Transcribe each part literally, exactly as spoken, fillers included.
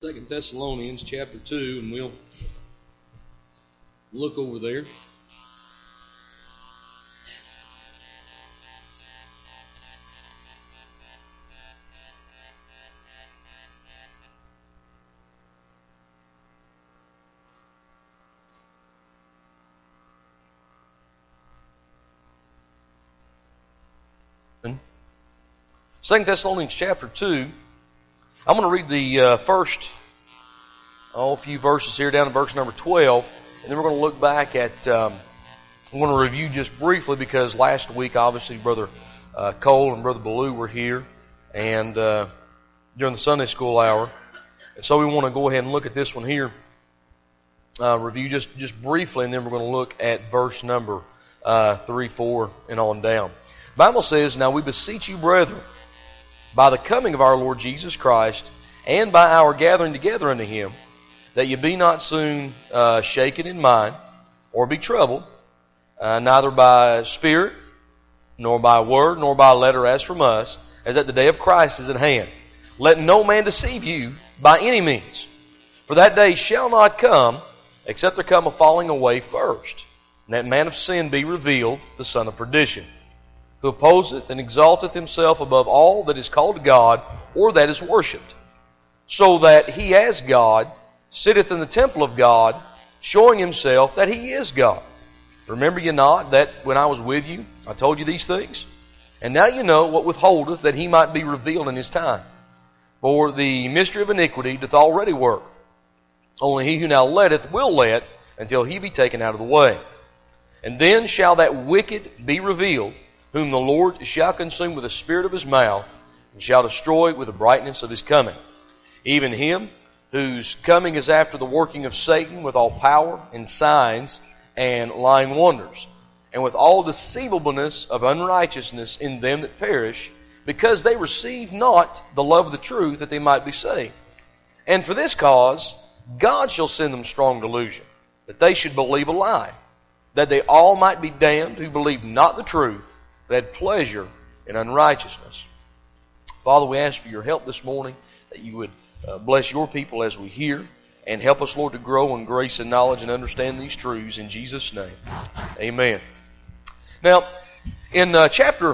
Second Thessalonians chapter two, and we'll look over there. Second Thessalonians chapter two. I'm going to read the uh, first oh, few verses here down to verse number twelve, and then we're going to look back at, um, I'm going to review just briefly because last week obviously Brother uh, Cole and Brother Ballou were here and uh, during the Sunday school hour. And so we want to go ahead and look at this one here, uh, review just, just briefly, and then we're going to look at verse number uh, three, four, and on down. The Bible says, "Now we beseech you, brethren, by the coming of our Lord Jesus Christ, and by our gathering together unto Him, that ye be not soon uh, shaken in mind, or be troubled, uh, neither by spirit, nor by word, nor by letter as from us, as that the day of Christ is at hand. Let no man deceive you by any means. For that day shall not come, except there come a falling away first, and that man of sin be revealed, the son of perdition, who opposeth and exalteth himself above all that is called God, or that is worshipped, so that he as God sitteth in the temple of God, showing himself that he is God. Remember ye not that when I was with you, I told you these things? And now you know what withholdeth, that he might be revealed in his time. For the mystery of iniquity doth already work. Only he who now letteth will let, until he be taken out of the way. And then shall that wicked be revealed, whom the Lord shall consume with the spirit of his mouth, and shall destroy with the brightness of his coming. Even him whose coming is after the working of Satan with all power and signs and lying wonders, and with all deceivableness of unrighteousness in them that perish, because they receive not the love of the truth, that they might be saved. And for this cause God shall send them strong delusion, that they should believe a lie, that they all might be damned who believe not the truth, but had pleasure in unrighteousness." Father, we ask for your help this morning, that you would uh, bless your people as we hear, and help us, Lord, to grow in grace and knowledge and understand these truths. In Jesus' name, amen. Now, in uh, chapter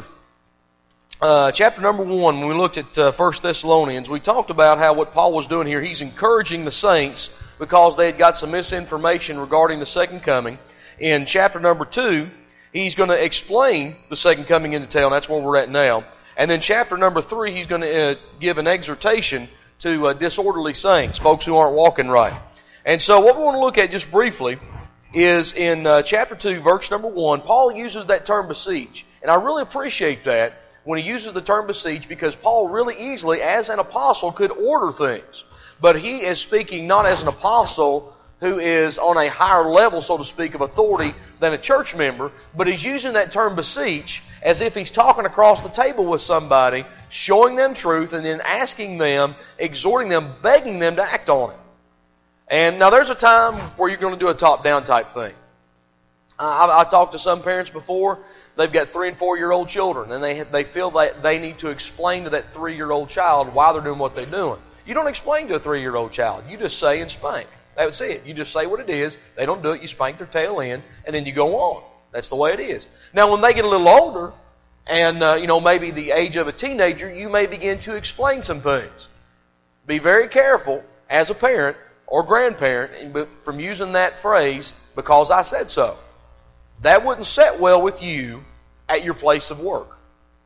uh, chapter number one, when we looked at uh, First Thessalonians, we talked about how what Paul was doing here, he's encouraging the saints because they had got some misinformation regarding the second coming. In chapter number two, he's going to explain the second coming in detail, and that's where we're at now. And then chapter number three, he's going to uh, give an exhortation to uh, disorderly saints, folks who aren't walking right. And so what we want to look at just briefly is in uh, chapter two, verse number one, Paul uses that term beseech. And I really appreciate that when he uses the term beseech, because Paul really easily, as an apostle, could order things. But he is speaking not as an apostle who is on a higher level, so to speak, of authority than a church member, but he's using that term beseech as if he's talking across the table with somebody, showing them truth, and then asking them, exhorting them, begging them to act on it. And now there's a time where you're going to do a top-down type thing. I've, I've talked to some parents before. They've got three and four-year-old children, and they they feel that they need to explain to that three-year-old child why they're doing what they're doing. You don't explain to a three-year-old child. You just say and spank. That's it. You just say what it is. They don't do it. You spank their tail in, and then you go on. That's the way it is. Now, when they get a little older, and uh, you know maybe the age of a teenager, you may begin to explain some things. Be very careful as a parent or grandparent from using that phrase, "because I said so." That wouldn't set well with you at your place of work.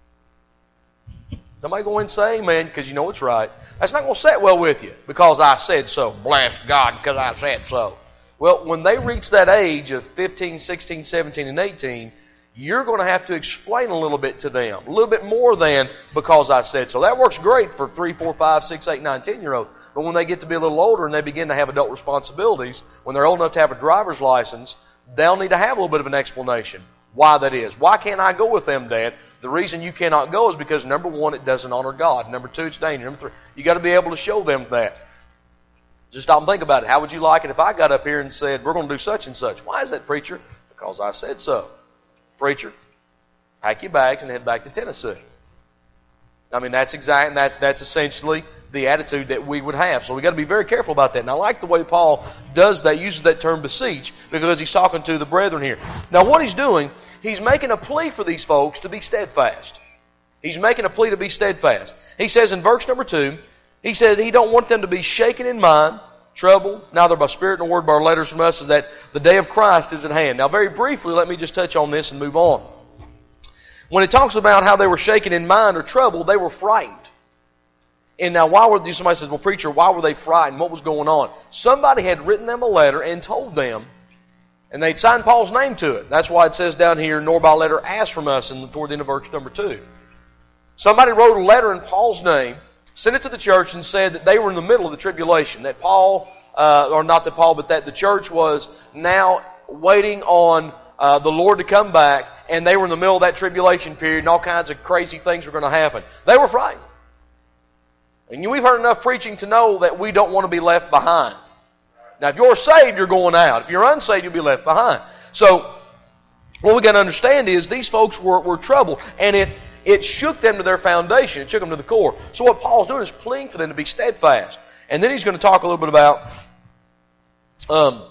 Somebody go in and say amen, because you know it's right. That's not going to set well with you, "because I said so." Bless God, because I said so. Well, when they reach that age of fifteen, sixteen, seventeen, and eighteen, you're going to have to explain a little bit to them. A little bit more than "because I said so." That works great for three, four, five, six, eight, nine, ten-year-olds. But when they get to be a little older and they begin to have adult responsibilities, when they're old enough to have a driver's license, they'll need to have a little bit of an explanation why that is. Why can't I go with them, Dad? The reason you cannot go is because, number one, it doesn't honor God. Number two, it's dangerous. Number three, you got to be able to show them that. Just stop and think about it. How would you like it if I got up here and said, "We're going to do such and such"? Why is that, preacher? "Because I said so." Preacher, pack your bags and head back to Tennessee. I mean, that's exact, that, that's essentially the attitude that we would have. So we've got to be very careful about that. And I like the way Paul does that, uses that term beseech, because he's talking to the brethren here. Now what he's doing, he's making a plea for these folks to be steadfast. He's making a plea to be steadfast. He says in verse number two, he says he don't want them to be shaken in mind, troubled, neither by spirit nor word by letters from us, is that the day of Christ is at hand. Now very briefly, let me just touch on this and move on. When it talks about how they were shaken in mind or troubled, they were frightened. And now why were, somebody says, well, preacher, why were they frightened? What was going on? Somebody had written them a letter and told them, and they'd signed Paul's name to it. That's why it says down here, nor by letter asked from us, in, toward the end of verse number two. Somebody wrote a letter in Paul's name, sent it to the church, and said that they were in the middle of the tribulation. That Paul, uh, or not that Paul, but that the church was now waiting on uh, the Lord to come back, and they were in the middle of that tribulation period, and all kinds of crazy things were going to happen. They were frightened. And we've heard enough preaching to know that we don't want to be left behind. Now, if you're saved, you're going out. If you're unsaved, you'll be left behind. So, what we got to understand is these folks were, were troubled, and it, it shook them to their foundation. It shook them to the core. So what Paul's doing is pleading for them to be steadfast. And then he's going to talk a little bit about um,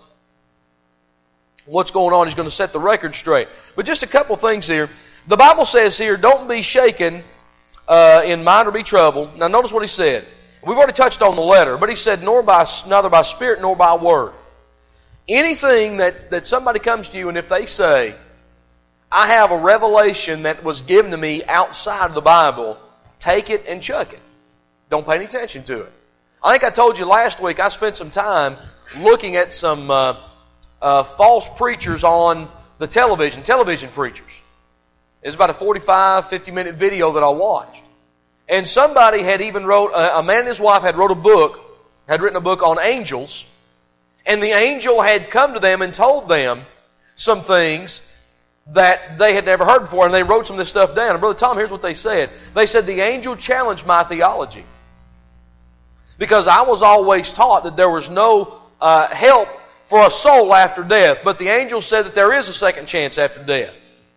what's going on. He's going to set the record straight. But just a couple things here. The Bible says here, don't be shaken Uh, in mind or be troubled. Now notice what he said. We've already touched on the letter, but he said, nor by, neither by spirit nor by word. Anything that, that somebody comes to you and if they say, I have a revelation that was given to me outside of the Bible, take it and chuck it. Don't pay any attention to it. I think I told you last week I spent some time looking at some uh, uh, false preachers on the television, television preachers. It's about a forty-five, fifty minute video that I watched. And somebody had even wrote, a man and his wife had wrote a book, had written a book on angels, and the angel had come to them and told them some things that they had never heard before, and they wrote some of this stuff down. And Brother Tom, here's what they said. They said, the angel challenged my theology. Because I was always taught that there was no uh, help for a soul after death, but the angel said that there is a second chance after death.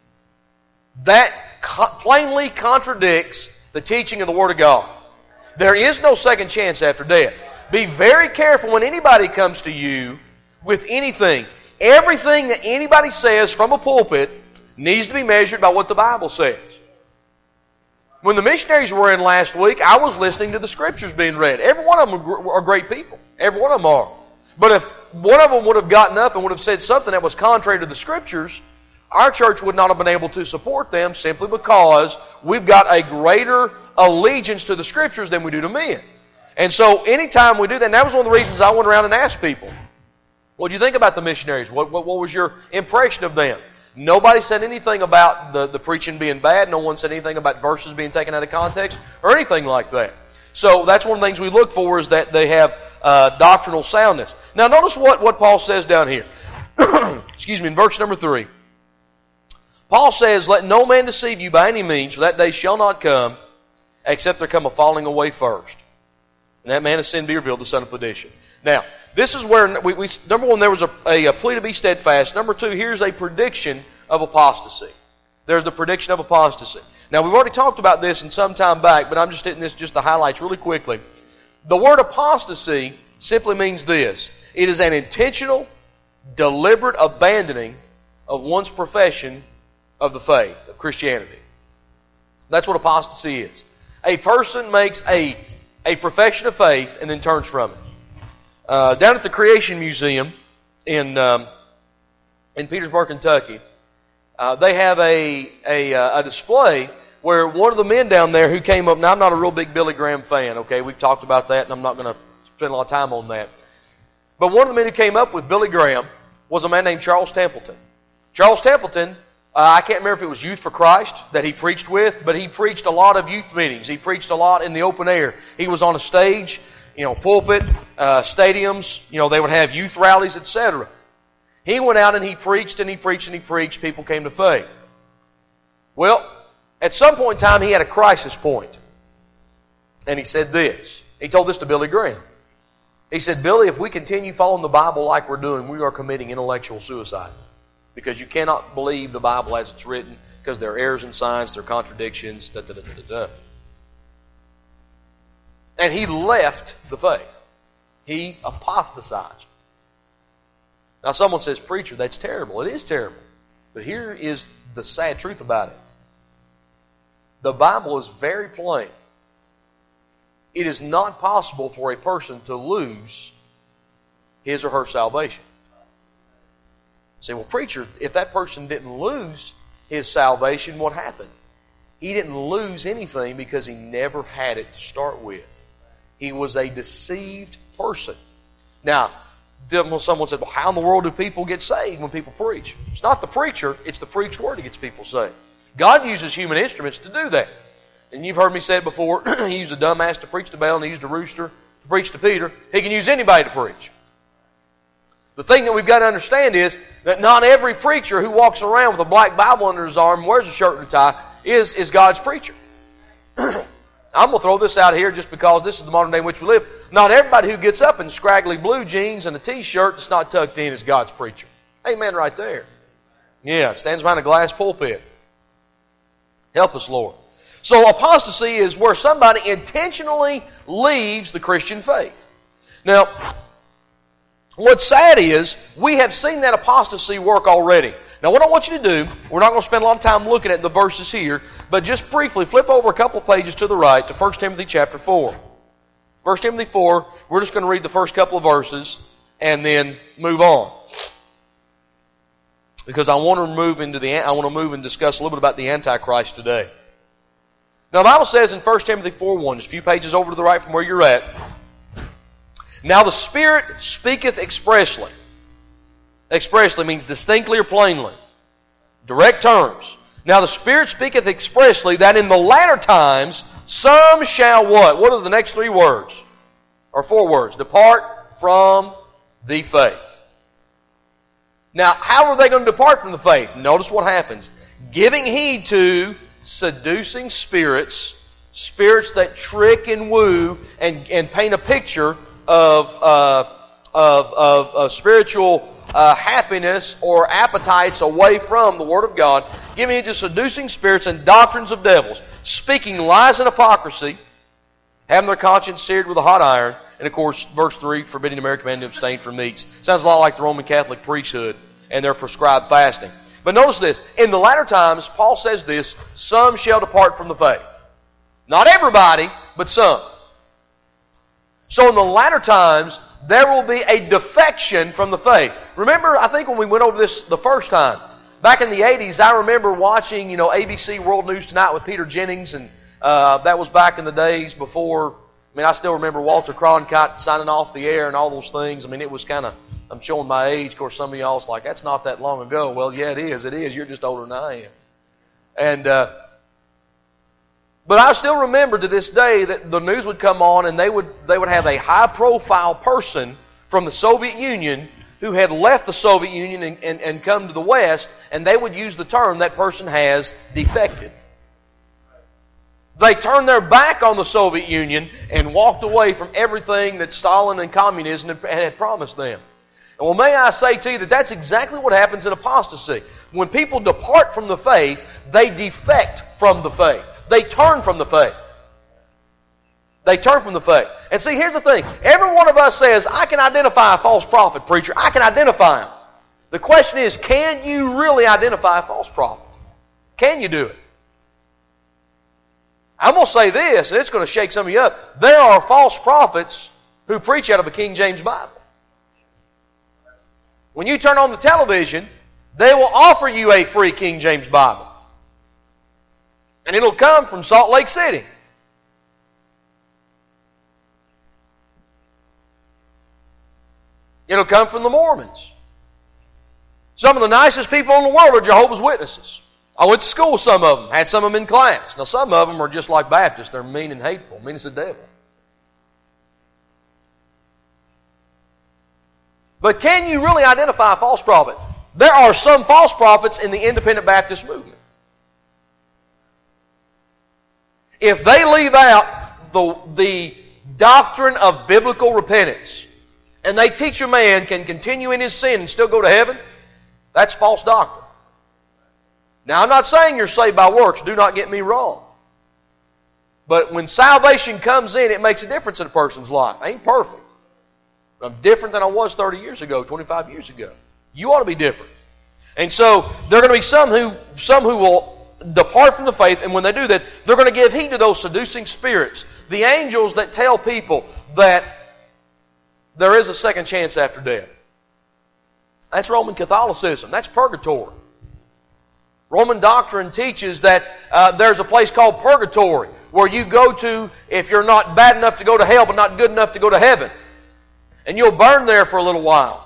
That co- plainly contradicts the teaching of the Word of God. There is no second chance after death. Be very careful when anybody comes to you with anything. Everything that anybody says from a pulpit needs to be measured by what the Bible says. When the missionaries were in last week, I was listening to the Scriptures being read. Every one of them are great people. Every one of them are. But if one of them would have gotten up and would have said something that was contrary to the Scriptures, our church would not have been able to support them simply because we've got a greater allegiance to the Scriptures than we do to men. And so anytime we do that, and that was one of the reasons I went around and asked people, what do you think about the missionaries? What, what, what was your impression of them? Nobody said anything about the, the preaching being bad. No one said anything about verses being taken out of context or anything like that. So that's one of the things we look for, is that they have uh, doctrinal soundness. Now notice what, what Paul says down here. Excuse me, in verse number three. Paul says, let no man deceive you by any means, for that day shall not come, except there come a falling away first. And that man of sin be revealed, the son of perdition. Now, this is where, we, we number one, there was a, a, a plea to be steadfast. Number two, here's a prediction of apostasy. There's the prediction of apostasy. Now, we've already talked about this in some time back, but I'm just hitting this just the highlights really quickly. The word apostasy simply means this. It is an intentional, deliberate abandoning of one's profession of the faith, of Christianity. That's what apostasy is. A person makes a, a profession of faith and then turns from it. Uh, down at the Creation Museum in um, in Petersburg, Kentucky, uh, they have a, a a display where one of the men down there who came up, now I'm not a real big Billy Graham fan, okay, we've talked about that and I'm not going to spend a lot of time on that. But one of the men who came up with Billy Graham was a man named Charles Templeton. Charles Templeton, Uh, I can't remember if it was Youth for Christ that he preached with, but he preached a lot of youth meetings. He preached a lot in the open air. He was on a stage, you know, pulpit, uh, stadiums, you know, they would have youth rallies, et cetera. He went out and he preached and he preached and he preached. People came to faith. Well, at some point in time, he had a crisis point. And he said this. He told this to Billy Graham. He said, Billy, if we continue following the Bible like we're doing, we are committing intellectual suicide. Because you cannot believe the Bible as it's written, because there are errors in science, there are contradictions, da da da da da. And he left the faith. He apostatized. Now someone says, preacher, that's terrible. It is terrible. But here is the sad truth about it. The Bible is very plain. It is not possible for a person to lose his or her salvation. Say, well, preacher, if that person didn't lose his salvation, what happened? He didn't lose anything because he never had it to start with. He was a deceived person. Now, someone said, well, how in the world do people get saved when people preach? It's not the preacher, it's the preached word that gets people saved. God uses human instruments to do that. And you've heard me say it before, He used a dumbass to preach to Balaam, and He used a rooster to preach to Peter. He can use anybody to preach. The thing that we've got to understand is that not every preacher who walks around with a black Bible under his arm and wears a shirt and a tie is, is God's preacher. I'm going to throw this out here just because this is the modern day in which we live. Not everybody who gets up in scraggly blue jeans and a t-shirt that's not tucked in is God's preacher. Amen right there. Yeah, stands behind a glass pulpit. Help us, Lord. So apostasy is where somebody intentionally leaves the Christian faith. Now, what's sad is we have seen that apostasy work already. Now, what I want you to do, we're not going to spend a lot of time looking at the verses here, but just briefly flip over a couple of pages to the right to First Timothy chapter four. First Timothy four, we're just going to read the first couple of verses and then move on. Because I want to move into the I want to move and discuss a little bit about the Antichrist today. Now, the Bible says in First Timothy four one, just a few pages over to the right from where you're at, now the Spirit speaketh expressly. Expressly means distinctly or plainly. Direct terms. Now the Spirit speaketh expressly that in the latter times some shall what? What are the next three words? Or four words. Depart from the faith. Now, how are they going to depart from the faith? Notice what happens. Giving heed to seducing spirits, spirits that trick and woo and, and paint a picture of, uh, of, of, of spiritual uh, happiness or appetites away from the Word of God, giving heed to seducing spirits and doctrines of devils, speaking lies and hypocrisy, having their conscience seared with a hot iron, and of course, verse three, forbidding the married man to abstain from meats. Sounds a lot like the Roman Catholic priesthood and their prescribed fasting. But notice this, in the latter times, Paul says this, some shall depart from the faith. Not everybody, but some. So in the latter times, there will be a defection from the faith. Remember, I think when we went over this the first time, back in the eighties, I remember watching, you know, A B C World News Tonight with Peter Jennings, and uh, that was back in the days before, I mean, I still remember Walter Cronkite signing off the air and all those things. I mean, it was kind of, I'm showing my age. Of course, some of y'all's like, that's not that long ago. Well, yeah, it is. It is. You're just older than I am. And, uh, but I still remember to this day that the news would come on and they would, they would have a high-profile person from the Soviet Union who had left the Soviet Union and, and, and come to the West, and they would use the term, that person has defected. They turned their back on the Soviet Union and walked away from everything that Stalin and communism had, had promised them. And well, may I say to you that that's exactly what happens in apostasy. When people depart from the faith, they defect from the faith. They turn from the faith. They turn from the faith. And see, here's the thing. Every one of us says, I can identify a false prophet, preacher. I can identify him. The question is, can you really identify a false prophet? Can you do it? I'm going to say this, and it's going to shake some of you up. There are false prophets who preach out of a King James Bible. When you turn on the television, they will offer you a free King James Bible. And it'll come from Salt Lake City. It'll come from the Mormons. Some of the nicest people in the world are Jehovah's Witnesses. I went to school with some of them, had some of them in class. Now some of them are just like Baptists. They're mean and hateful, mean as the devil. But can you really identify a false prophet? There are some false prophets in the independent Baptist movement. If they leave out the, the doctrine of biblical repentance, and they teach a man can continue in his sin and still go to heaven, that's false doctrine. Now, I'm not saying you're saved by works. Do not get me wrong. But when salvation comes in, it makes a difference in a person's life. I ain't perfect. I'm different than I was thirty years ago, twenty-five years ago. You ought to be different. And so there are going to be some who some who will depart from the faith, and when they do that, they're going to give heed to those seducing spirits. The angels that tell people that there is a second chance after death. That's Roman Catholicism. That's purgatory. Roman doctrine teaches that uh, there's a place called purgatory where you go to if you're not bad enough to go to hell but not good enough to go to heaven. And you'll burn there for a little while.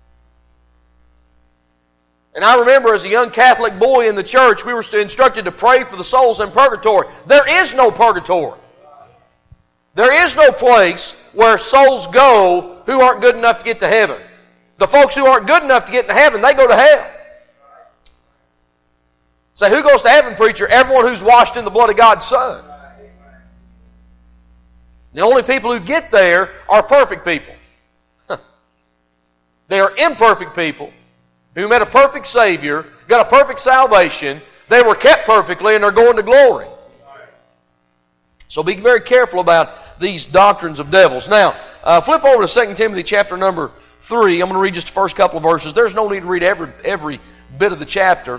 And I remember as a young Catholic boy in the church, we were instructed to pray for the souls in purgatory. There is no purgatory. There is no place where souls go who aren't good enough to get to heaven. The folks who aren't good enough to get into heaven, they go to hell. Say, who goes to heaven, preacher? Everyone who's washed in the blood of God's Son. The only people who get there are perfect people. They are imperfect people who met a perfect Savior, got a perfect salvation, they were kept perfectly, and they're going to glory. So be very careful about these doctrines of devils. Now, uh, flip over to Second Timothy chapter number three. I'm going to read just the first couple of verses. There's no need to read every, every bit of the chapter.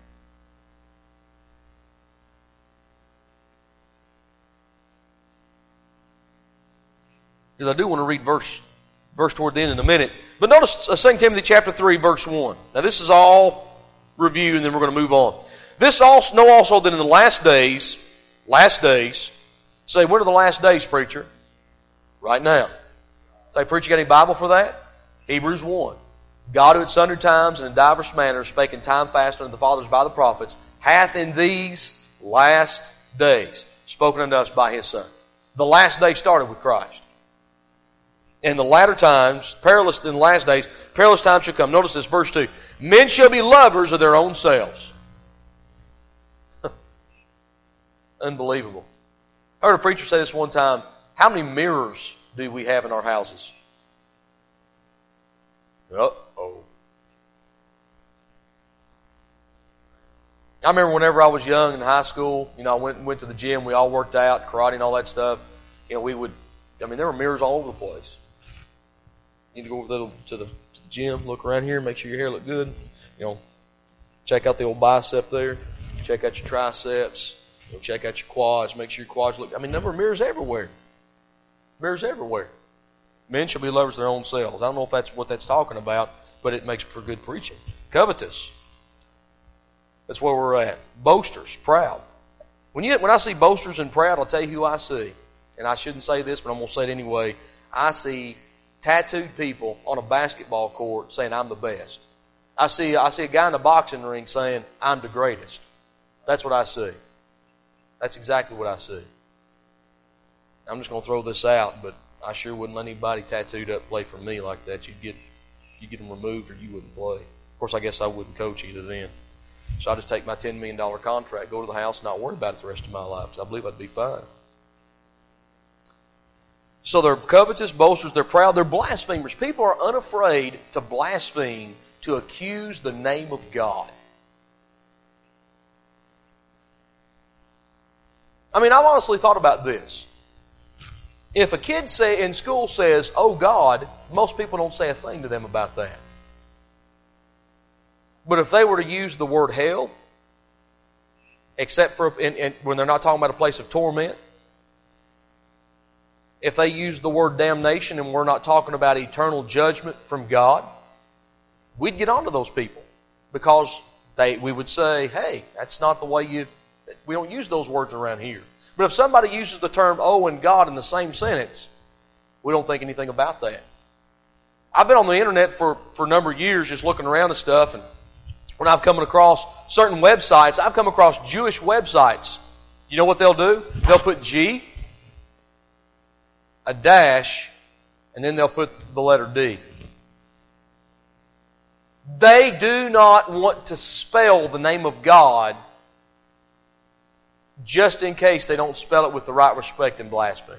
Because I do want to read verse verse toward the end in a minute. But notice uh, Second Timothy chapter three, verse one. Now this is all review, and then we're going to move on. This also know also that in the last days, last days, say, when are the last days, preacher? Right now. Say, preacher, you got any Bible for that? Hebrews one. God who at sundry times and in divers manners spake in time past unto the fathers by the prophets, hath in these last days spoken unto us by His Son. The last day started with Christ. In the latter times, perilous in the last days, perilous times shall come. Notice this, verse two. Men shall be lovers of their own selves. Unbelievable. I heard a preacher say this one time. How many mirrors do we have in our houses? Uh-oh. I remember whenever I was young in high school, you know, I went went to the gym. We all worked out, karate and all that stuff. You know, we would, I mean, there were mirrors all over the place. You need to go over to the, to the gym, look around here, make sure your hair look good. You know, check out the old bicep there. Check out your triceps. You know, check out your quads. Make sure your quads look. I mean, there were mirrors everywhere. Mirrors everywhere. Men shall be lovers of their own selves. I don't know if that's what that's talking about, but it makes for good preaching. Covetous. That's where we're at. Boasters, proud. When you when I see boasters and proud, I'll tell you who I see. And I shouldn't say this, but I'm going to say it anyway. I see tattooed people on a basketball court saying, I'm the best. I see I see a guy in a boxing ring saying, I'm the greatest. That's what I see. That's exactly what I see. I'm just going to throw this out, but I sure wouldn't let anybody tattooed up play for me like that. You'd get you'd get them removed or you wouldn't play. Of course, I guess I wouldn't coach either then. So I'd just take my ten million dollars contract, go to the house, and not worry about it the rest of my life. So I believe I'd be fine. So they're covetous, boasters, they're proud, they're blasphemers. People are unafraid to blaspheme, to accuse the name of God. I mean, I've honestly thought about this. If a kid say, in school says, oh God, most people don't say a thing to them about that. But if they were to use the word hell, except for in, in, when they're not talking about a place of torment, if they use the word damnation and we're not talking about eternal judgment from God, we'd get onto those people because they we would say, hey, that's not the way you... We don't use those words around here. But if somebody uses the term oh and God in the same sentence, we don't think anything about that. I've been on the internet for, for a number of years just looking around and stuff, and when I've come across certain websites, I've come across Jewish websites. You know what they'll do? They'll put G, a dash, and then they'll put the letter D. They do not want to spell the name of God just in case they don't spell it with the right respect and blasphemy.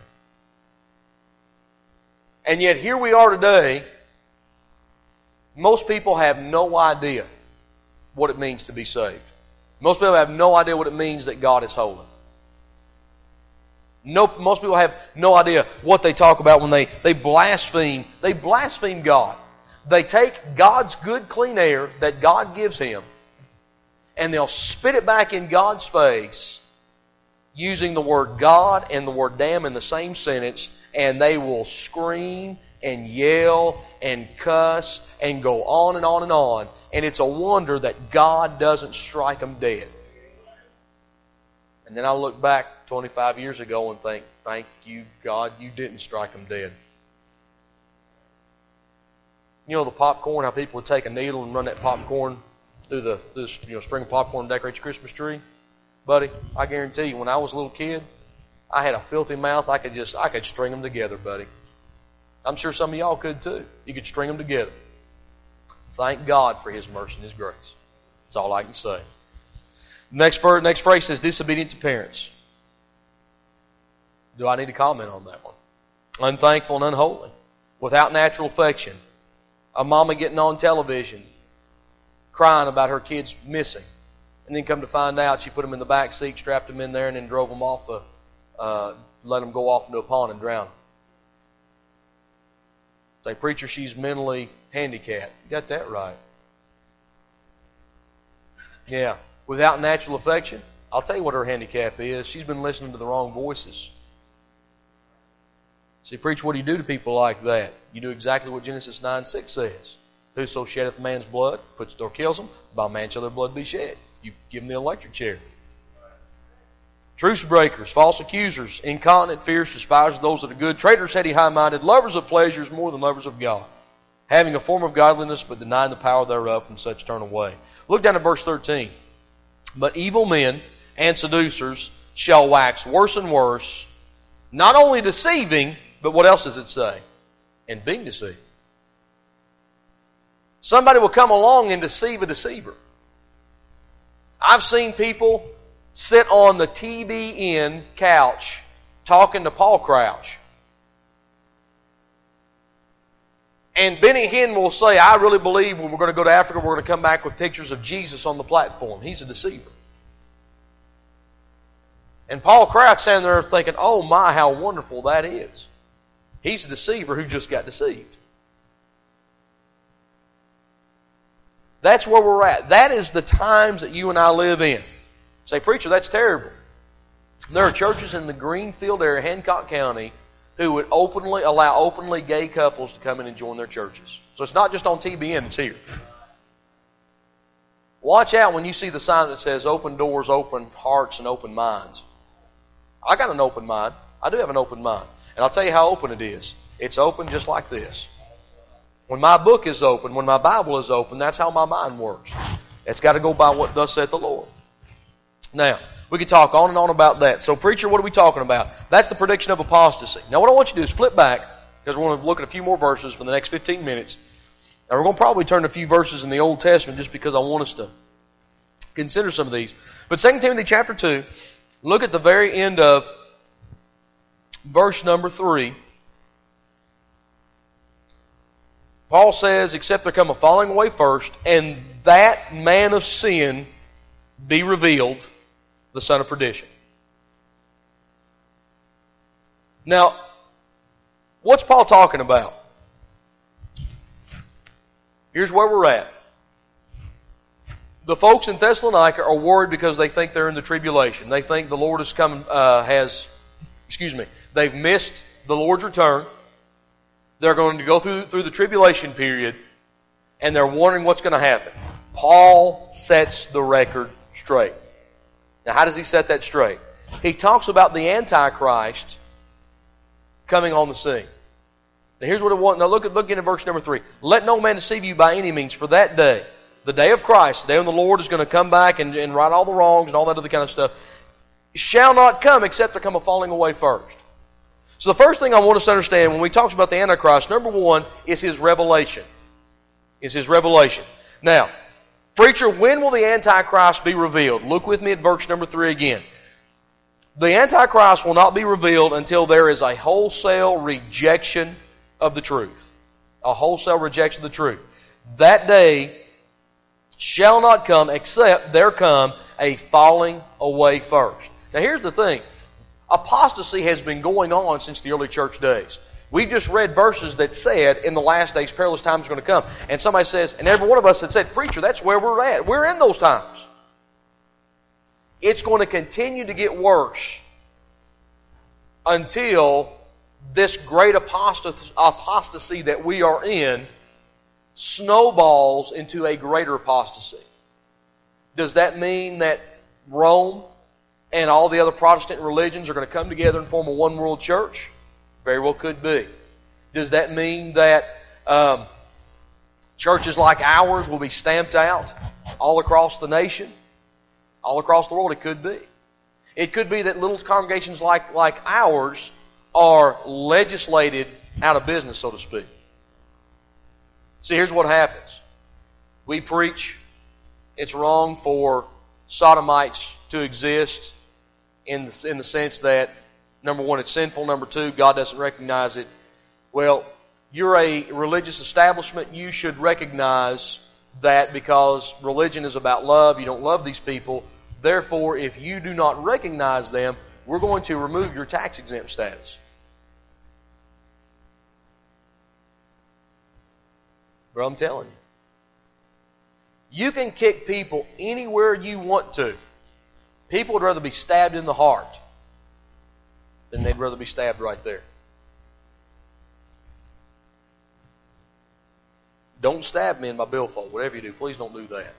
And yet here we are today, most people have no idea what it means to be saved. Most people have no idea what it means that God is holy. No, most people have no idea what they talk about when they, they blaspheme. They blaspheme God. They take God's good, clean air that God gives him, and they'll spit it back in God's face using the word God and the word damn in the same sentence, and they will scream and yell and cuss and go on and on and on. And it's a wonder that God doesn't strike them dead. And then I look back twenty-five years ago and think, thank you, God, you didn't strike them dead. You know the popcorn, how people would take a needle and run that popcorn through the, through the you know, string of popcorn and decorate your Christmas tree? Buddy, I guarantee you, when I was a little kid, I had a filthy mouth. I could just, I could string them together, buddy. I'm sure some of y'all could too. You could string them together. Thank God for His mercy and His grace. That's all I can say. Next, next phrase says disobedient to parents. Do I need to comment on that one? Unthankful and unholy. Without natural affection. A mama getting on television crying about her kids missing. And then come to find out she put them in the back seat, strapped them in there, and then drove them off the, uh, let them go off into a pond and drown them. Say, preacher, she's mentally handicapped. You got that right. Yeah. Without natural affection, I'll tell you what her handicap is. She's been listening to the wrong voices. See, preach, what do you do to people like that? You do exactly what Genesis nine six says. Whoso sheddeth man's blood, puts or kills him, by man shall their blood be shed. You give them the electric chair. Truce breakers, false accusers, incontinent, fierce, despisers of those that are good, traitors, heady, high-minded, lovers of pleasures more than lovers of God, having a form of godliness, but denying the power thereof, from such turn away. Look down at verse thirteen. But evil men and seducers shall wax worse and worse, not only deceiving, but what else does it say? And being deceived. Somebody will come along and deceive a deceiver. I've seen people sit on the T B N couch talking to Paul Crouch. And Benny Hinn will say, I really believe when we're going to go to Africa, we're going to come back with pictures of Jesus on the platform. He's a deceiver. And Paul Crouch standing there thinking, oh my, how wonderful that is. He's a deceiver who just got deceived. That's where we're at. That is the times that you and I live in. Say, preacher, that's terrible. There are churches in the Greenfield area, Hancock County, who would openly allow openly gay couples to come in and join their churches. So it's not just on T B N, it's here. Watch out when you see the sign that says open doors, open hearts, and open minds. I got an open mind. I do have an open mind. And I'll tell you how open it is. It's open just like this. When my book is open, when my Bible is open, that's how my mind works. It's got to go by what thus saith the Lord. Now, we could talk on and on about that. So, preacher, what are we talking about? That's the prediction of apostasy. Now, what I want you to do is flip back, because we're going to look at a few more verses for the next fifteen minutes. And we're going to probably turn to a few verses in the Old Testament just because I want us to consider some of these. But Second Timothy chapter two, look at the very end of verse number three. Paul says, except there come a falling away first, and that man of sin be revealed, the son of perdition. Now, what's Paul talking about? Here's where we're at. The folks in Thessalonica are worried because they think they're in the tribulation. They think the Lord has come, uh, has, excuse me, they've missed the Lord's return. They're going to go through, through the tribulation period, and they're wondering what's going to happen. Paul sets the record straight. Now, how does he set that straight? He talks about the Antichrist coming on the scene. Now, here's what I want. Now, look at look into verse number three. Let no man deceive you by any means, for that day, the day of Christ, the day when the Lord is going to come back and, and right all the wrongs and all that other kind of stuff, shall not come except there come a falling away first. So the first thing I want us to understand when we talk about the Antichrist, number one, is his revelation. Is his revelation. Now, preacher, when will the Antichrist be revealed? Look with me at verse number three again. The Antichrist will not be revealed until there is a wholesale rejection of the truth. A wholesale rejection of the truth. That day shall not come except there come a falling away first. Now here's the thing. Apostasy has been going on since the early church days. We just read verses that said, in the last days, perilous times are going to come. And somebody says, and every one of us had said, preacher, that's where we're at. We're in those times. It's going to continue to get worse until this great apostasy that we are in snowballs into a greater apostasy. Does that mean that Rome and all the other Protestant religions are going to come together and form a one world church? Very well could be. Does that mean that um, churches like ours will be stamped out all across the nation? All across the world? It could be. It could be that little congregations like, like ours are legislated out of business, so to speak. See, here's what happens. We preach it's wrong for sodomites to exist in the, in the sense that, number one, it's sinful. Number two, God doesn't recognize it. Well, you're a religious establishment. You should recognize that because religion is about love. You don't love these people. Therefore, if you do not recognize them, we're going to remove your tax exempt status. Bro, I'm telling you. You can kick people anywhere you want to. People would rather be stabbed in the heart than they'd rather be stabbed right there. Don't stab me in my billfold. Whatever you do, please don't do that.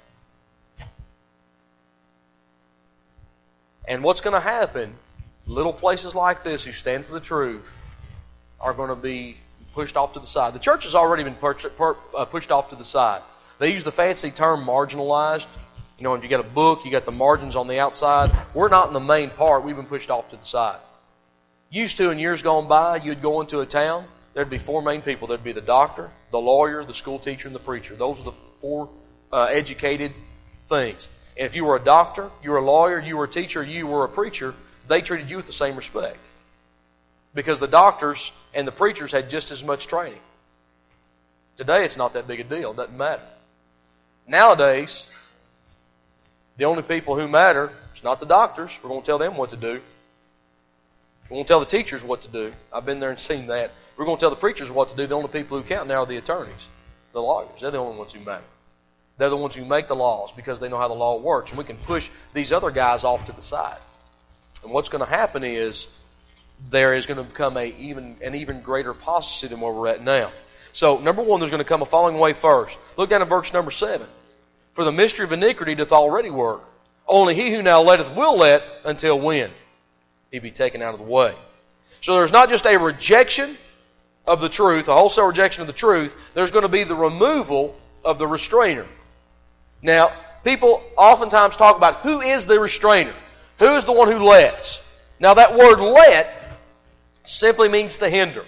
And what's going to happen, little places like this who stand for the truth are going to be pushed off to the side. The church has already been per- per- uh, pushed off to the side. They use the fancy term marginalized. You know, if you got a book, you got the margins on the outside. We're not in the main part. We've been pushed off to the side. Used to, in years gone by, you'd go into a town, there'd be four main people. There'd be the doctor, the lawyer, the school teacher, and the preacher. Those are the four uh, educated things. And if you were a doctor, you were a lawyer, you were a teacher, you were a preacher, they treated you with the same respect. Because the doctors and the preachers had just as much training. Today, it's not that big a deal. It doesn't matter. Nowadays, the only people who matter, it's not the doctors. We're going to tell them what to do. We're going to tell the teachers what to do. I've been there and seen that. We're going to tell the preachers what to do. The only people who count now are the attorneys, the lawyers. They're the only ones who matter. They're the ones who make the laws because they know how the law works. And we can push these other guys off to the side. And what's going to happen is there is going to become a even an even greater apostasy than where we're at now. So, number one, there's going to come a falling away first. Look down at verse number seven. For the mystery of iniquity doth already work. Only he who now letteth will let until when? He be taken out of the way. So there's not just a rejection of the truth, a wholesale rejection of the truth. There's going to be the removal of the restrainer. Now, people oftentimes talk about who is the restrainer? Who is the one who lets? Now, that word let simply means to hinder.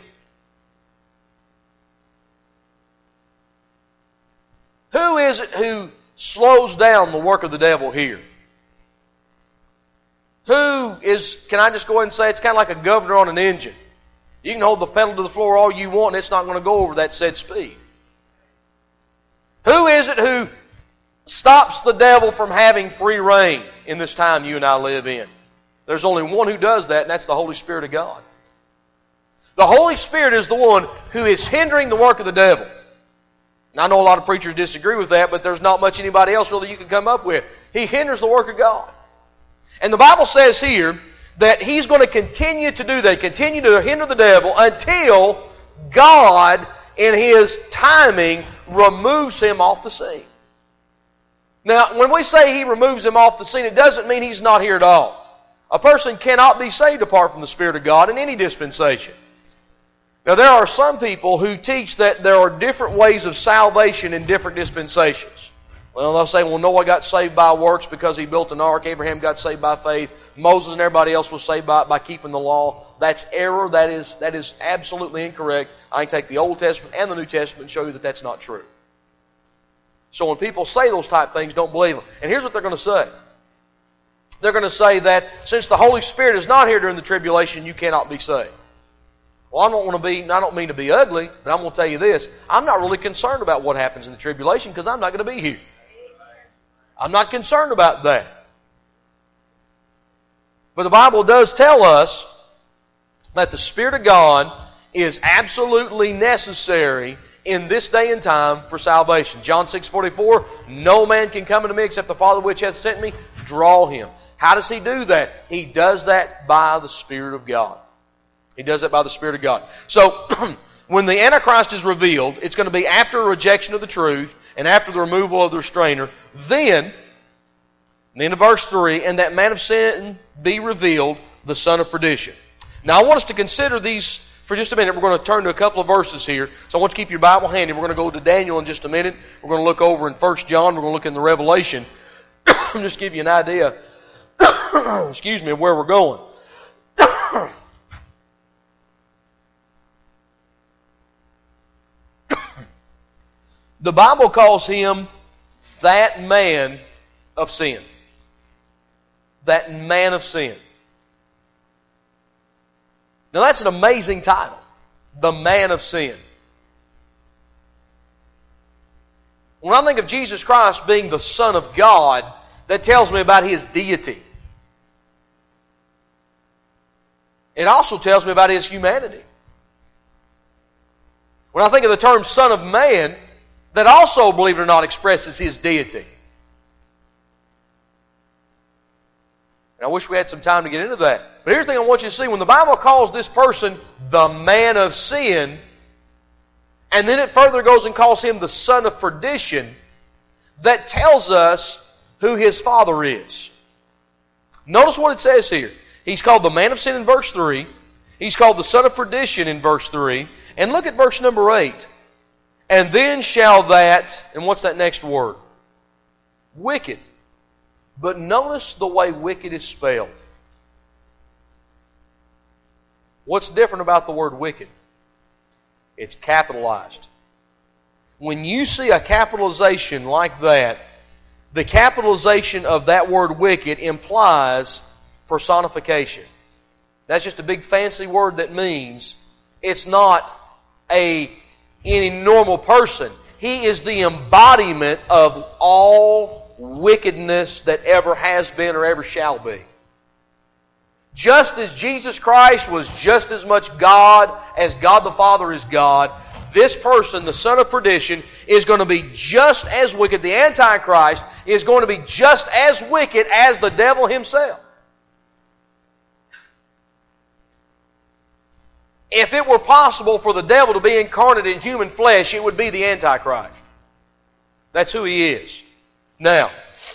Who is it who slows down the work of the devil here? Who is, can I just go ahead and say, it's kind of like a governor on an engine. You can hold the pedal to the floor all you want and it's not going to go over that said speed. Who is it who stops the devil from having free reign in this time you and I live in? There's only one who does that, and that's the Holy Spirit of God. The Holy Spirit is the one who is hindering the work of the devil. And I know a lot of preachers disagree with that, but there's not much anybody else really you can come up with. He hinders the work of God. And the Bible says here that He's going to continue to do that, continue to hinder the devil until God, in His timing, removes him off the scene. Now, when we say He removes him off the scene, it doesn't mean he's not here at all. A person cannot be saved apart from the Spirit of God in any dispensation. Now, there are some people who teach that there are different ways of salvation in different dispensations. Well, they'll say, well, Noah got saved by works because he built an ark. Abraham got saved by faith. Moses and everybody else was saved by, by keeping the law. That's error. That is, that is absolutely incorrect. I can take the Old Testament and the New Testament and show you that that's not true. So when people say those type things, don't believe them. And here's what they're going to say. They're going to say that since the Holy Spirit is not here during the tribulation, you cannot be saved. Well, I don't want to be, I don't mean to be ugly, but I'm going to tell you this. I'm not really concerned about what happens in the tribulation because I'm not going to be here. I'm not concerned about that. But the Bible does tell us that the Spirit of God is absolutely necessary in this day and time for salvation. John six forty-four, no man can come unto me except the Father which hath sent me draw him. How does He do that? He does that by the Spirit of God. He does that by the Spirit of God. So, when the Antichrist is revealed, it's going to be after a rejection of the truth and after the removal of the restrainer. Then, the end of verse three, and that man of sin be revealed, the son of perdition. Now, I want us to consider these for just a minute. We're going to turn to a couple of verses here. So I want you to keep your Bible handy. We're going to go to Daniel in just a minute. We're going to look over in First John. We're going to look in the Revelation. Just give you an idea, excuse me, of where we're going. The Bible calls him that man of sin. That man of sin. Now that's an amazing title. The man of sin. When I think of Jesus Christ being the Son of God, that tells me about His deity. It also tells me about His humanity. When I think of the term Son of Man, that also, believe it or not, expresses His deity. And I wish we had some time to get into that. But here's the thing I want you to see. When the Bible calls this person the man of sin, and then it further goes and calls him the son of perdition, that tells us who his father is. Notice what it says here. He's called the man of sin in verse three. He's called the son of perdition in verse three. And look at verse number eight. And then shall that, and what's that next word? Wicked. But notice the way wicked is spelled. What's different about the word wicked? It's capitalized. When you see a capitalization like that, the capitalization of that word wicked implies personification. That's just a big fancy word that means it's not a any normal person. He is the embodiment of all wickedness that ever has been or ever shall be. Just as Jesus Christ was just as much God as God the Father is God, this person, the son of perdition, is going to be just as wicked. The Antichrist is going to be just as wicked as the devil himself. If it were possible for the devil to be incarnate in human flesh, it would be the Antichrist. That's who he is. Now,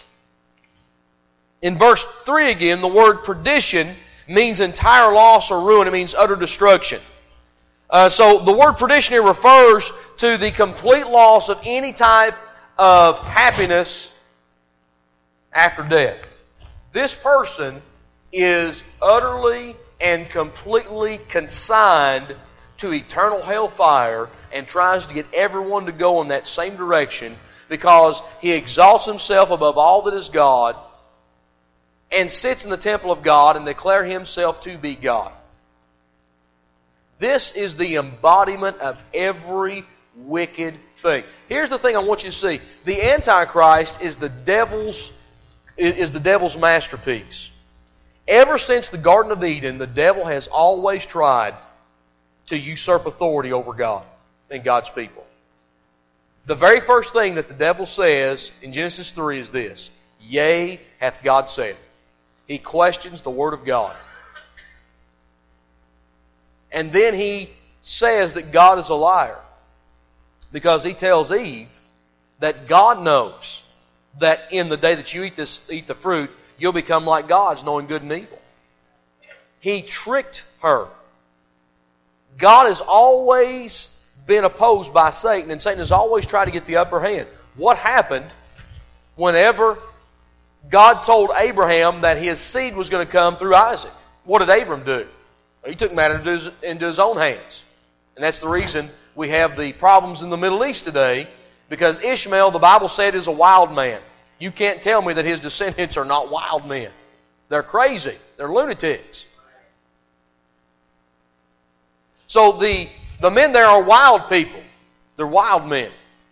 in verse three again, the word perdition means entire loss or ruin. It means utter destruction. Uh, so the word perdition here refers to the complete loss of any type of happiness after death. This person is utterly and completely consigned to eternal hellfire and tries to get everyone to go in that same direction because he exalts himself above all that is God and sits in the temple of God and declares himself to be God. This is the embodiment of every wicked thing. Here's the thing I want you to see. The Antichrist is the devil's, is the devil's masterpiece. Ever since the Garden of Eden, the devil has always tried to usurp authority over God and God's people. The very first thing that the devil says in Genesis three is this: Yea, hath God said. He questions the Word of God. And then he says that God is a liar because he tells Eve that God knows that in the day that you eat this, eat the fruit, you'll become like gods, knowing good and evil. He tricked her. God has always been opposed by Satan, and Satan has always tried to get the upper hand. What happened whenever God told Abraham that his seed was going to come through Isaac? What did Abram do? He took matters into his, into his own hands. And that's the reason we have the problems in the Middle East today, because Ishmael, the Bible said, is a wild man. You can't tell me that his descendants are not wild men. They're crazy. They're lunatics. So the, the men there are wild people. They're wild men.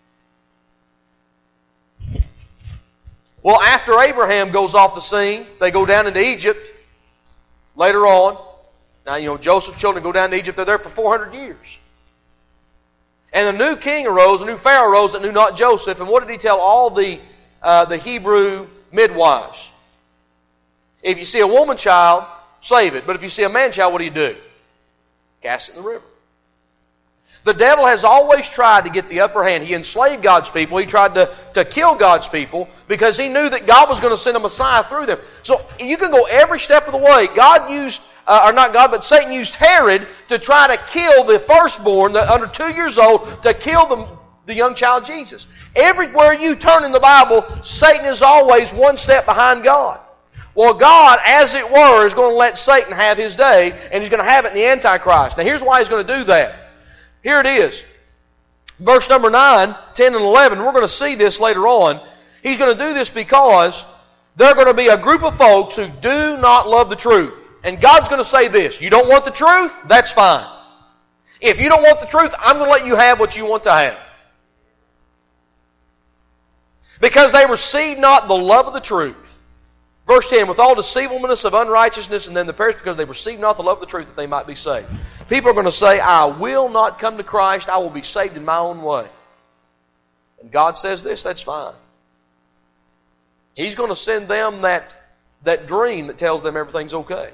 Well, after Abraham goes off the scene, they go down into Egypt later on, Now, you know, Joseph's children go down to Egypt. They're there for four hundred years. And a new king arose, a new Pharaoh arose that knew not Joseph. And what did he tell all the, uh, the Hebrew midwives? If you see a woman child, save it. But if you see a man child, what do you do? Cast it in the river. The devil has always tried to get the upper hand. He enslaved God's people. He tried to, to kill God's people because he knew that God was going to send a Messiah through them. So you can go every step of the way. God used, uh, or not God, but Satan used Herod to try to kill the firstborn, the, under two years old, to kill the, the young child Jesus. Everywhere you turn in the Bible, Satan is always one step behind God. Well, God, as it were, is going to let Satan have his day, and he's going to have it in the Antichrist. Now, here's why he's going to do that. Here it is. Verse number nine, ten, and eleven. We're going to see this later on. He's going to do this because there are going to be a group of folks who do not love the truth. And God's going to say this. You don't want the truth? That's fine. If you don't want the truth, I'm going to let you have what you want to have. Because they receive not the love of the truth. Verse ten, with all deceivableness of unrighteousness, and then the perish because they receive not the love of the truth that they might be saved. People are going to say, I will not come to Christ, I will be saved in my own way. And God says this, that's fine. He's going to send them that, that dream that tells them everything's okay.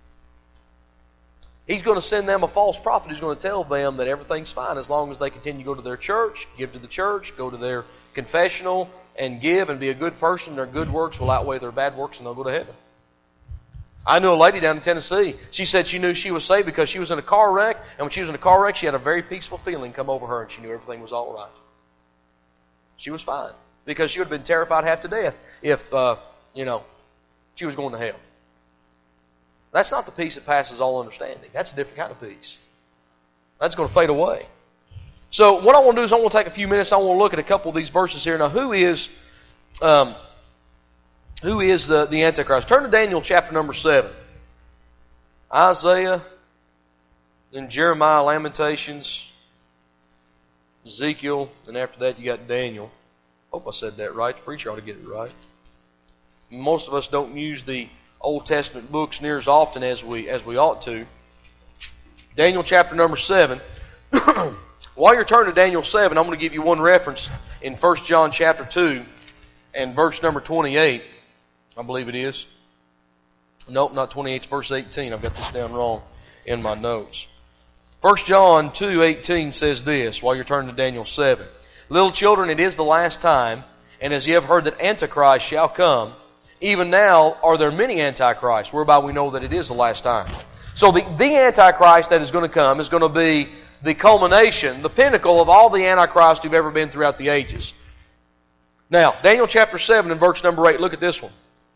He's going to send them a false prophet who's going to tell them that everything's fine as long as they continue to go to their church, give to the church, go to their confessional, and give and be a good person. Their good works will outweigh their bad works and they'll go to heaven. I knew a lady down in Tennessee. She said she knew she was saved because she was in a car wreck, and when she was in a car wreck, she had a very peaceful feeling come over her, and she knew everything was all right. She was fine because she would have been terrified half to death if, uh, you know, she was going to hell. That's not the peace that passes all understanding. That's a different kind of peace. That's going to fade away. So what I want to do is I want to take a few minutes. I want to look at a couple of these verses here. Now, who is um, who is the, the Antichrist? Turn to Daniel chapter number seven. Isaiah, then Jeremiah, Lamentations, Ezekiel, and after that you got Daniel. Hope I said that right. The preacher ought to get it right. Most of us don't use the Old Testament books near as often as we as we ought to. Daniel chapter number seven. While you're turning to Daniel seven, I'm going to give you one reference in First John chapter two and verse number twenty-eight. I believe it is. Nope, not twenty-eight, it's verse eighteen. I've got this down wrong in my notes. First John two eighteen says this, while you're turning to Daniel seven. Little children, it is the last time, and as ye have heard that Antichrist shall come, even now are there many Antichrists, whereby we know that it is the last time. So the, the Antichrist that is going to come is going to be the culmination, the pinnacle of all the Antichrists who've ever been throughout the ages. Now, Daniel chapter seven and verse number eight, look at this one.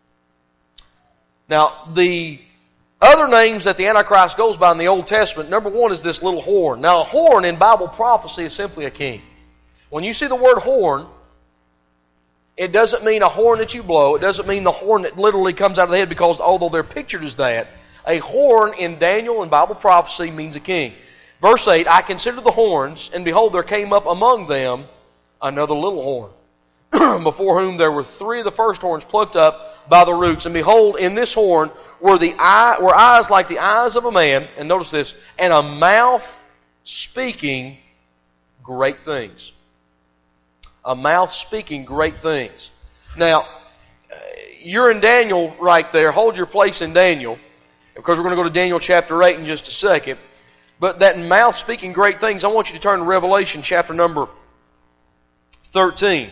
Now, the other names that the Antichrist goes by in the Old Testament, number one is this little horn. Now, a horn in Bible prophecy is simply a king. When you see the word horn, it doesn't mean a horn that you blow. It doesn't mean the horn that literally comes out of the head, because although they're pictured as that, a horn in Daniel and Bible prophecy means a king. Verse eight, I considered the horns, and behold, there came up among them another little horn, before whom there were three of the first horns plucked up by the roots. And behold, in this horn were the eye, were eyes like the eyes of a man, and notice this, and a mouth speaking great things. A mouth speaking great things. Now, you're in Daniel right there. Hold your place in Daniel, because we're going to go to Daniel chapter eight in just a second. But that mouth speaking great things, I want you to turn to Revelation chapter number thirteen.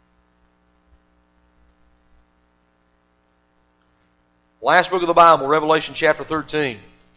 Last book of the Bible, Revelation chapter thirteen.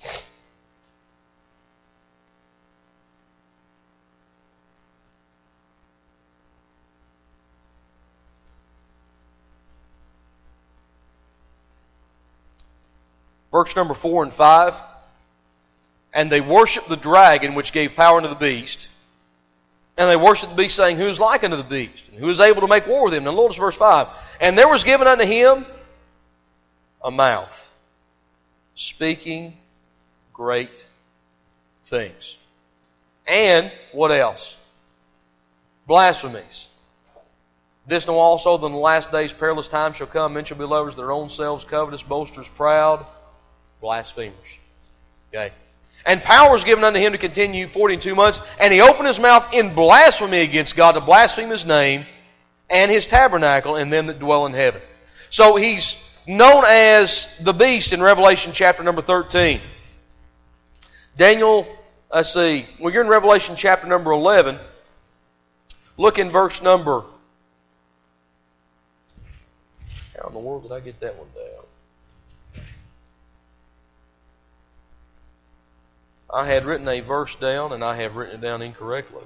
Verse number four and five. And they worshiped the dragon which gave power unto the beast. And they worshiped the beast, saying, Who is like unto the beast? And who is able to make war with him? And notice verse five. And there was given unto him a mouth, speaking great things. And what else? Blasphemies. This know also that in the last days perilous times shall come. Men shall be lovers of their own selves, covetous, boasters, proud, blasphemers. Okay. And power was given unto him to continue forty and two months. And he opened his mouth in blasphemy against God, to blaspheme his name and his tabernacle and them that dwell in heaven. So he's known as the beast in Revelation chapter number thirteen. Daniel, let's see, well, you're in Revelation chapter number eleven. Look in verse number... How in the world did I get that one down? I had written a verse down, and I have written it down incorrectly.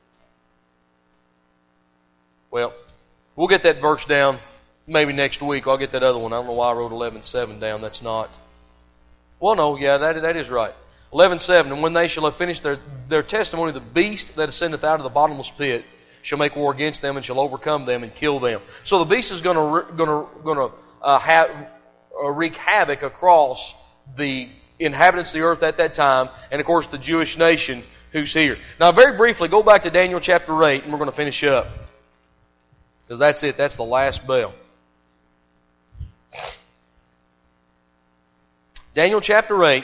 Well, we'll get that verse down maybe next week. I'll get that other one. I don't know why I wrote eleven seven down. That's not... Well, no, yeah, that, that is right. eleven seven, and when they shall have finished their, their testimony, the beast that ascendeth out of the bottomless pit shall make war against them and shall overcome them and kill them. So the beast is going to going to going to uh, have uh, wreak havoc across the inhabitants of the earth at that time, and of course the Jewish nation who's here. Now, very briefly, go back to Daniel chapter eight, and we're going to finish up, because that's it. That's the last bell. Daniel chapter eight,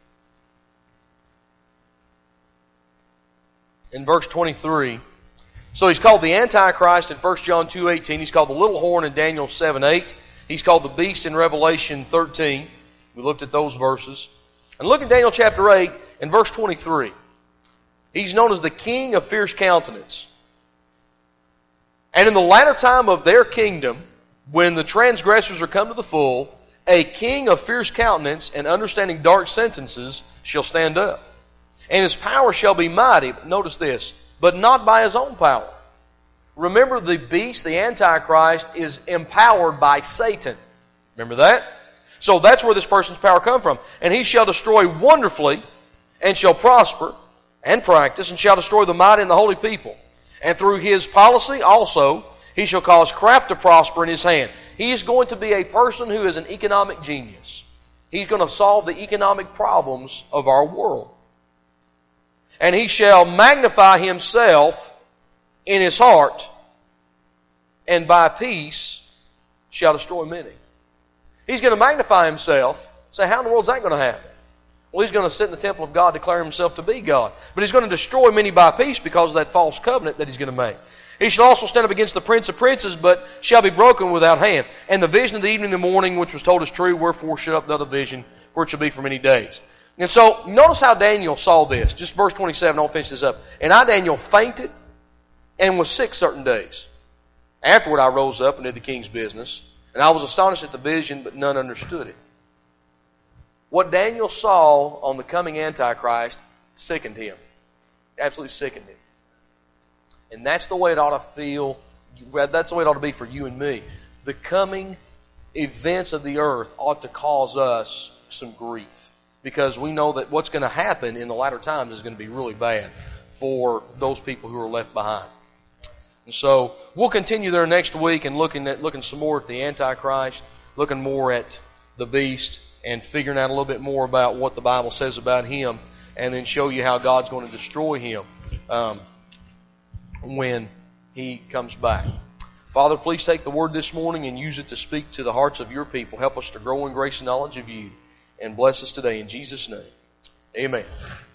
in verse twenty-three. So he's called the Antichrist in First John two eighteen. He's called the little horn in Daniel seven eight. He's called the beast in Revelation thirteen. We looked at those verses. And look at Daniel chapter eight and verse twenty-three. He's known as the king of fierce countenance. And in the latter time of their kingdom, when the transgressors are come to the full, a king of fierce countenance and understanding dark sentences shall stand up. And his power shall be mighty. Notice this. But not by his own power. Remember, the beast, the Antichrist, is empowered by Satan. Remember that? So that's where this person's power comes from. And he shall destroy wonderfully, and shall prosper, and practice, and shall destroy the mighty and the holy people. And through his policy also, he shall cause craft to prosper in his hand. He is going to be a person who is an economic genius. He's going to solve the economic problems of our world. And he shall magnify himself in his heart, and by peace shall destroy many. He's going to magnify himself. Say, how in the world is that going to happen? Well, he's going to sit in the temple of God, declare himself to be God. But he's going to destroy many by peace because of that false covenant that he's going to make. He shall also stand up against the prince of princes, but shall be broken without hand. And the vision of the evening and the morning, which was told is true, wherefore shut up the other vision, for it shall be for many days. And so, notice how Daniel saw this. Just verse twenty-seven, I'll finish this up. And I, Daniel, fainted and was sick certain days. Afterward I rose up and did the king's business. And I was astonished at the vision, but none understood it. What Daniel saw on the coming Antichrist sickened him. Absolutely sickened him. And that's the way it ought to feel. That's the way it ought to be for you and me. The coming events of the earth ought to cause us some grief. Because we know that what's going to happen in the latter times is going to be really bad for those people who are left behind. And so we'll continue there next week and looking at looking some more at the Antichrist, looking more at the beast, and figuring out a little bit more about what the Bible says about him, and then show you how God's going to destroy him um, when he comes back. Father, please take the word this morning and use it to speak to the hearts of your people. Help us to grow in grace and knowledge of you, and bless us today in Jesus' name. Amen.